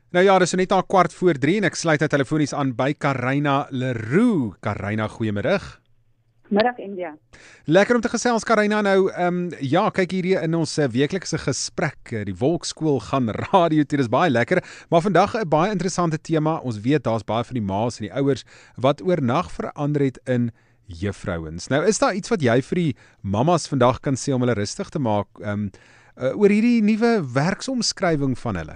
Nou ja, dis so net na 3:15 en ek sluit uit telefonies aan by Karina Leroux. Karina, goeiemiddag. Middag India. Lekker om te gesels Karina nou. Ja, kyk hier in ons weeklikse gesprek. Die Volksskool gaan radio toe. Dis baie lekker, maar vandag 'n baie interessante tema. Ons weet daar's baie van die ma's en die ouers wat oornag verander het in juffrouens. Nou is daar iets wat jy vir die mammas vandag kan sê om hulle rustig te maak oor hierdie nuwe werksomskrywing van hulle?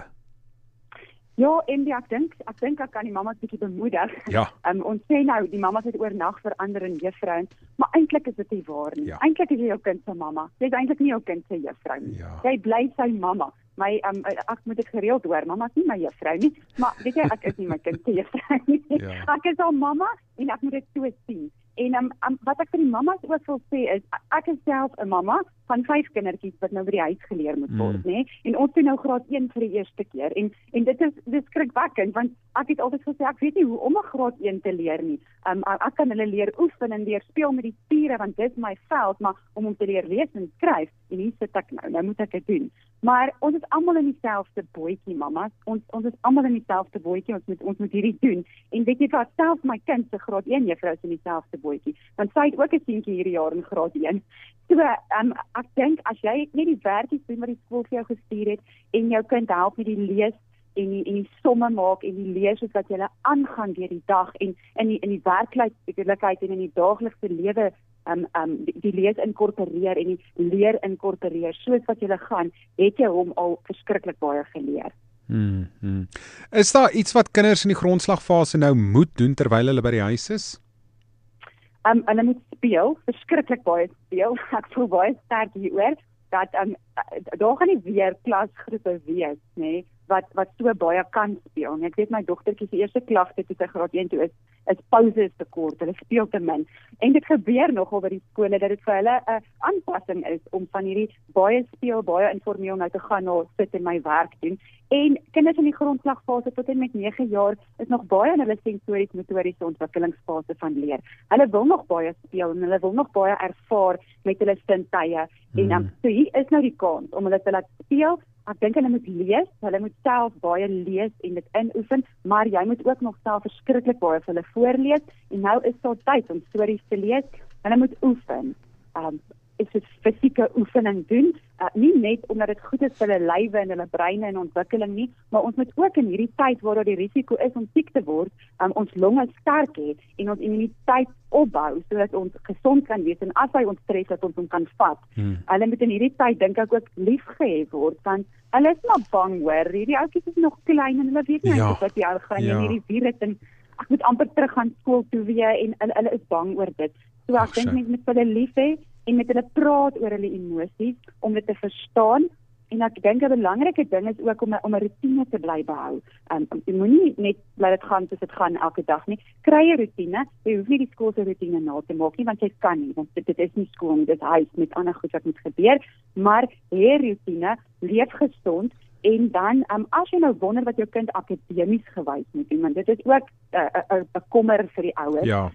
Ja, India, ek dink ek kan die mammas bietjie bemoedig. Ja. Ons sê nou die mammas het oornag verander in juffrouens, maar eintlik is dit nie waar nie. Ja. Eintlik is jy jou kind se mamma. Jy is eintlik nie jou kind se juffrou nie. Ja. Jy bly sy mamma. Ek moet dit gereeld hoor, mamma is nie my juffrou nie, maar weet jy, ek is nie my kind se juffrou nie. Ja. Ek is haar mamma en ek moet dit so sien. En wat ek vir die mammas ook wil sê is, ek is self 'n mamma van 5 kindertjies wat nou by die huis geleer moet word, nê? En ons doen nou graad 1 vir die eerste keer. En dit is skrikwekkend, want ek het altyd gesê ek weet nie hoe om 'n graad 1 te leer nie. Ek kan hulle leer oefen en leer speel met die spiere, want dit is my veld, maar om te leer lees en skryf, en hier sit ek nou moet ek dit doen. Maar ons is almal in dieselfde bootjie, mammas. Ons is almal in dieselfde bootjie. Ons moet hierdie doen. En weet jy wat, selfs my kind se graad 1 juffrou is in dieselfde bootjie, want sy het ook 'n seentjie hierdie jaar in graad 1. So, ek dink as jy net die werkies doen wat die skool vir jou gestuur het en jou kind help met die lees en die somme maak en die lees soos wat jy aangaan deur die dag en in die werklikheid en in die daaglikse lewe die lees inkorporeer en die leer inkorporeer soos wat jy gaan, het jy hom al verskriklik baie geleer. Is daar iets wat kinders in die grondslagfase nou moet doen terwyl hulle by die huis is? Hulle moet speel, verskriklik baie speel. Ek voel baie sterk hieroor dat daar gaan nie weer klasgroepe wees, nê, wat so baie kan speel. En ek weet my dogtertjie se eerste klagte toe sy graad 1 toe is pauses te kort, hulle speel te min. En dit gebeur nogal by die skole dat dit vir hulle 'n aanpassing is om van hierdie baie speel, baie informeel nou te gaan na sit en my werk doen. En kinders in die grondslagfase tot en met 9 jaar is nog baie in hulle sensories-motoriese ontwikkelingsfase van leer. Hulle wil nog baie speel en hulle wil nog baie ervaar met hulle sintuie. En so hier is nou die kans om hulle te laat speel. Ek dink hulle moet lees, hulle moet self baie lees en dit inoefen, maar jy moet ook nog self verskriklik baie vir hulle voorlees en nou is daar tyd om stories te lees. Hulle moet oefen. Is dit fisieke oefening doen, nie net omdat dit goed is vir hulle lywe en hulle breine en ontwikkeling nie, maar ons moet ook in hierdie tyd waar daar die risiko is om siek te word, ons longe sterk hê en ons immuniteit opbou sodat ons gesond kan wees en as hy ons stres dat ons hom kan vat. Hulle moet in hierdie tyd dink ek ook liefgehê word want hulle is maar bang hoor. Hierdie ouetjies is nog klein en hulle weet nie wat jy gaan en hierdie virus en ek moet amper terug gaan skool toe weer en hulle is bang oor dit. So ek dink mense moet hulle lief hê en met hulle praat oor hulle emosies om dit te verstaan. En ek dink 'n belangrike ding is ook om 'n rotine te bly behou. Jy moenie net laat dit gaan soos dit gaan elke dag nie. Kry 'n rotine. Jy hoef nie die skool se rotine na te maak nie want jy kan nie, want dit is nie skool nie, dit is huis met ander goed wat moet gebeur, maar hê rotine, leef gesond. En dan, as jy nou wonder wat jou kind akademies gewys moet doen, want dit is ook 'n kommer vir die ouers. Ja.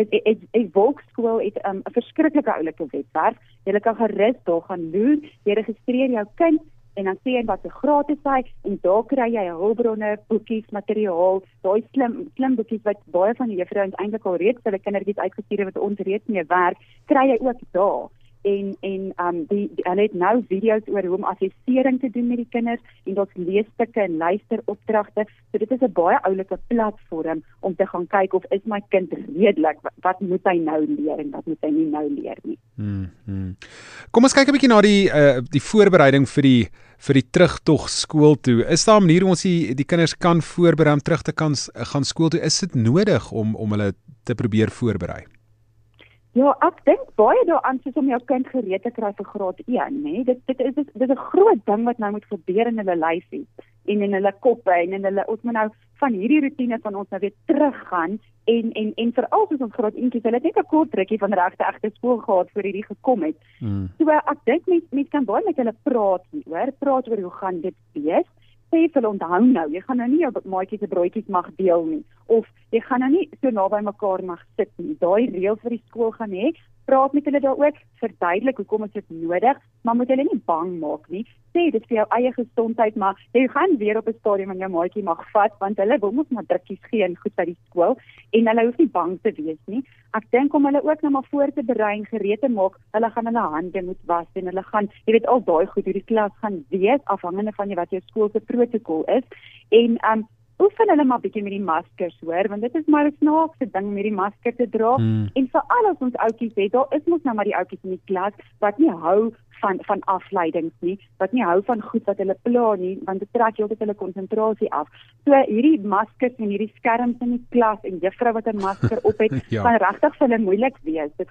'n Volksskool het 'n verskriklike oulike webwerf. Jy kan gerus daar gaan loer, jy registreer jou kind en dan sê jy wat se graad is hy en daar kry jy hulpbronne, boekies, materiaal, daai slim boekies wat baie van die juffrouens eintlik al reeds vir hulle kindertjies uitgestuur het wat ons reeds mee werk, kry jy ook daar. En hulle het nou video's oor hoe om assessering te doen met die kinders en daar's leesstukke en luisteropdragte. So dit is 'n baie oulike platform om te gaan kyk of is my kind redelik, wat moet hy nou leer en wat moet hy nie nou leer nie. Kom ons kyk 'n bietjie na die voorbereiding vir die terugtog skool toe. Is daar 'n manier hoe ons die kinders kan voorberei om terug te kan gaan skool toe? Is dit nodig om hulle te probeer voorberei? Ja, ek dink baie daaraan soos om jou kind gereed te kry vir graad 1, nê. Dit is 'n groot ding wat nou moet gebeur in hulle lyfies en in hulle koppe en in hulle ons moet nou van hierdie rotine van ons nou weer teruggaan en veral soos ons graad 1 hulle het net 'n kort rukkie van regte egte skool gehad voor hierdie gekom het. So ek dink mense kan baie met hulle praat oor hoe gaan dit wees. Sê vir hulle onthou nou, jy gaan nou nie jou maatjies se broodjies mag deel nie. of jy gaan nou nie so naby mekaar mag sit nie. Daai reël vir die skool gaan hê. Praat met hulle daaroor, verduidelik hoekom is dit nodig, maar moet hulle nie bang maak nie. Sê dit vir jou eie gesondheid, maar jy gaan weer op 'n stadium en jou maatjie mag vat, want hulle wil mos maar drukkies gee en goed by die skool, en hulle hoef nie bang te wees nie. Ek dink om hulle ook nou maar voor te berei en gereed te maak, hulle gaan hulle hande moet was en hulle gaan, jy weet al daai goed hoe die klas gaan wees, afhangende van wat jou skool se protokol is, en oefen hulle maar bietjie met die maskers, hoor, want dit is maar 'n snaakse ding om hierdie masker te dra, en veral as ons oudjies het, daar is mos nou maar die oudjies in die klas, wat nie hou van afleidings nie, wat nie hou van goed wat hulle pla nie, want dit trek heeltyd hulle konsentrasie af. So hierdie maskers en hierdie skerms in die klas en juffrou wat 'n masker op het, gaan regtig vir hulle moeilik wees. Dit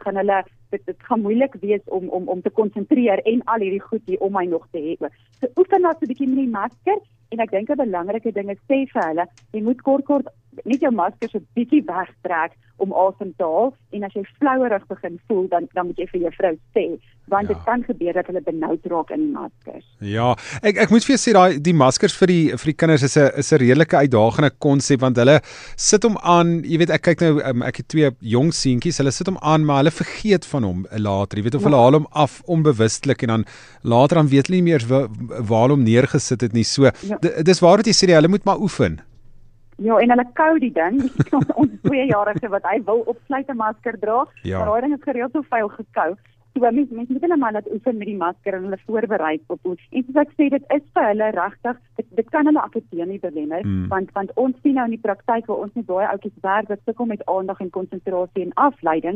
gaan moeilik wees om te konsentreer en al hierdie goed hier om my nog te hê. So oefen nou so 'n bietjie met die masker, en ek dink 'n belangrike ding is sê vir hulle, jy moet kort net jou masker so bietjie wegtrek om asem te haal, en as jy flouerig begin voel, dan moet jy vir juffrou sê, want dit kan gebeur dat hulle benoud raak in die maskers. Ja, ek moet vir jou sê die maskers vir die kinders is 'n redelike uitdagende konsep, want hulle sit hom aan, jy weet ek kyk nou ek het 2 jong seentjies, hulle sit hom aan, maar hulle vergeet van hom later, jy weet of hulle haal hom af onbewustelik en dan later dan weet hulle nie meer waar hom neergesit het nie. So dis waar wat jy sê, hulle moet maar oefen. Ja, en hulle kou die ding, ons 2-jarige wat hy wil opsluit 'n masker dra, maar daai ding is gereeld so vuil gekou. So mens moet hulle maar laat oefen met die masker en hulle voorberei op hoe. En soos ek sê, dit is vir hulle regtig, dit kan hulle akademie belemmer, want ons sien nou in die praktyk waar ons met baie oudjies werk wat sukkel met aandag en konsentrasie en afleidings,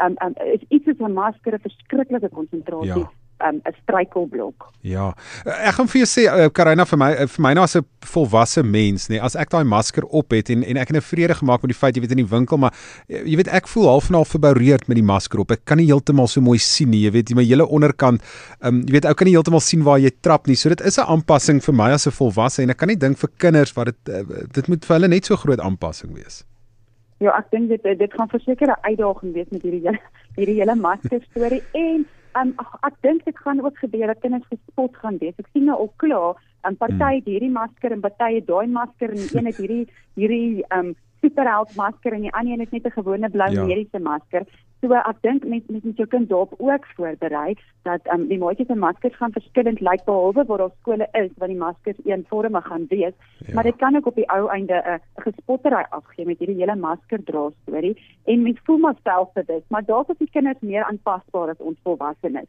is iets soos 'n masker 'n verskriklike konsentrasie. 'n struikelblok. Ja, ek gaan vir jou sê, Karaina, vir my nou as 'n volwasse mens, nee, as ek daai masker op het en ek het 'n vrede gemaak met die feit, jy weet in die winkel, maar jy weet ek voel half en half verboureerd met die masker op. Ek kan nie heeltemal so mooi sien nie, jy weet, my hele onderkant, jy weet ou kan nie heeltemal sien waar jy trap nie. So dit is 'n aanpassing vir my as 'n volwasse, en ek kan nie dink vir kinders wat dit moet vir hulle net so groot aanpassing wees. Ja, ek dink dit gaan verseker 'n uitdaging wees met hierdie hele masker storie, en ek dink dit gaan ook gebeur dat kinders gespot gaan wees. Ek sien nou al klaar, party het hierdie masker en party het daai masker, en die een het hierdie superheld masker en die ander een het net 'n gewone blou mediese masker. So ek dink mens moet jou kind daarop ook voorberei dat die maatjies se maskers gaan verskillend lyk, behalwe waar daar skole is waar die maskers eenvormig gaan wees, maar dit kan ook op die ou einde 'n gespottery afgee met hierdie hele masker dra storie, en mens voel maar self vir dit, maar daar is die kinders meer aanpasbaar as ons volwassenes.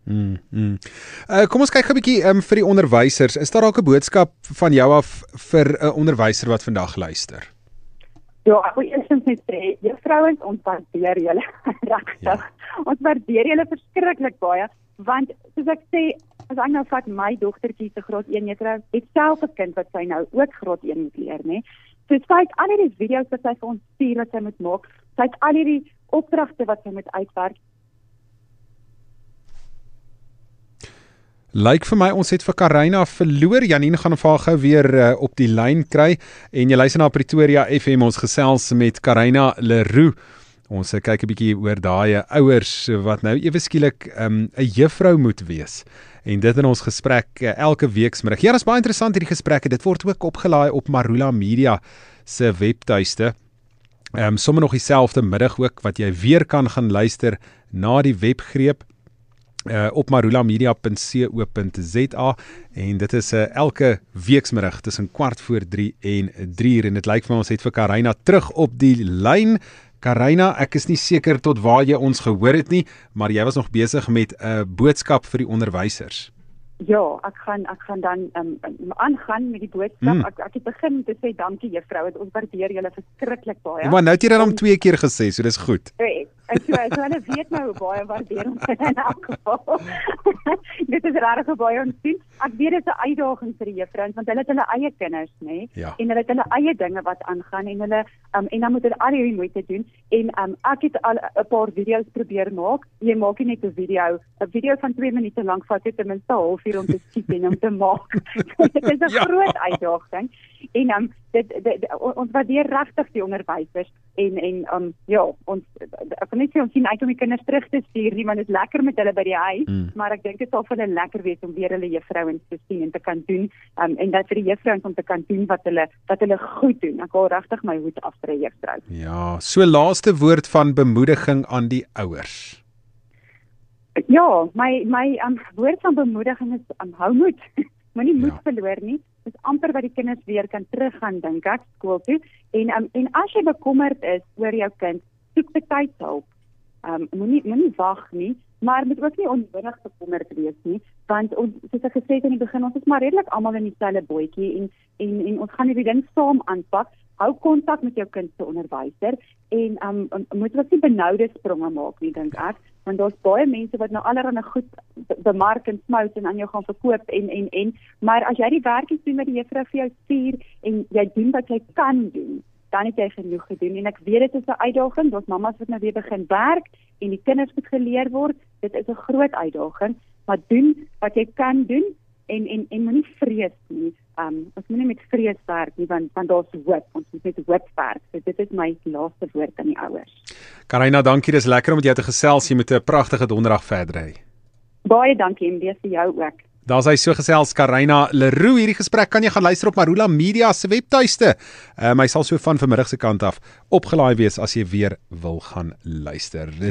Kom ons kyk 'n bietjie vir die onderwysers. Is daar dalk 'n boodskap van jou af vir 'n onderwyser wat vandag luister? Ja, ek wil eerstens net sê, juffrouens, ons waardeer julle regtig. Ons waardeer julle verskriklik baie, want soos ek sê, as ek nou vat my dogtertjie se graad 1 juffrou, het self 'n kind wat sy nou ook graad 1 moet leer, né? So sy het al hierdie video's wat sy vir ons stuur wat sy moet maak, sy het al hierdie opdragte wat sy moet uitwerk. Lyk vir my ons het vir Karaina verloor. Janine gaan vir haar gou weer op die lyn kry, en jy luister na Pretoria FM, ons gesels met Karaina Leroux. Ons kyk 'n bietjie oor daai ouers wat nou ewe skielik 'n juffrou moet wees. En dit in ons gesprek elke weekmiddag. Ja, dit is baie interessant hierdie gesprekke. Dit word ook opgelaai op Marula Media se webtuiste. Sommige nog dieselfde middag ook wat jy weer kan gaan luister na die webgreep. Op marulamedia.co.za, en dit is elke weekmiddag tussen 2:15 en 3:00, en dit lyk vir ons het vir Karaina terug op die lyn. Karaina, ek is nie seker tot waar jy ons gehoor het nie, maar jy was nog besig met 'n boodskap vir die onderwysers. Ja, ek gaan dan aangaan met die boodskap. Ek het begin te sê dankie juffrou, ons waardeer julle verskriklik baie. Maar nou het jy dit al 2 keer gesê, so dis goed. Ek so hulle weet nou hoe baie waardeer ons in elk geval. Dit is regtig baie ons sien. Ek weet dit is 'n uitdaging vir die juffrouens, want hulle het hulle eie kinders, né? En hulle het hulle eie dinge wat aangaan, en hulle en dan moet hulle al hierdie moeite doen. En ek het al 'n paar video's probeer maak. Jy maak nie net 'n video van 2 minute lank vat dit ten minste 'n halfuur om te skiet en om te maak. Dit is 'n groot uitdaging. En ons waardeer regtig die onderwysers, en ons ek kan net sê ons sien uit om die kinders terug te stuur nie, want dit is lekker met hulle by die huis, maar ek dink dit sal vir hulle lekker wees om weer hulle juffrou juffrouens te sien en te kan doen, en dat vir die juffrouens om te kan doen wat hulle goed doen. Ek wil regtig my hoed af vir 'n juffrou. Ja, so laaste woord van bemoediging aan die ouers. Ja, my woord van bemoediging is hou moed. Moenie moed verloor nie. Dis amper wat die kinders weer kan teruggaan dink ek skool toe. En as jy bekommerd is oor jou kind, soek betydshulp. Moenie wag nie, maar moet ook nie onnodig bekommerd wees nie, want ons, soos ek gesê het in die begin, ons is maar redelik almal in dieselfde bootjie en ons gaan hierdie ding saam aanpak. Hou kontak met jou kind se onderwyser en moet ook nie benoude spronge maak nie, dink ek, want daar's baie mense wat nou allerlei goed bemark en smout en aan jou gaan verkoop en maar as jy die werkies doen wat die juffrou vir jou stuur en jy doen wat jy kan doen, dan het jy genoeg gedoen en ek weet dit is 'n uitdaging, daar's mammas wat nou weer begin werk en die kinders moet geleer word, dit is 'n groot uitdaging, maar doen wat jy kan doen en moenie vrees nie. Ons moenie met vrees werk nie, want daar's hoop, ons moet met hoop werk. So dit is my laaste woord aan die ouers. Karaina, dankie, dis lekker om met jou te gesels. Jy moet 'n pragtige donderdag verder hê. Baie dankie en weer vir jou ook. Daar's hy so gesels, Karaina Leroux. Hierdie gesprek kan jy gaan luister op Marula Media se webtuiste. Hy sal so van vanmiddag se kant af opgelaai wees as jy weer wil gaan luister.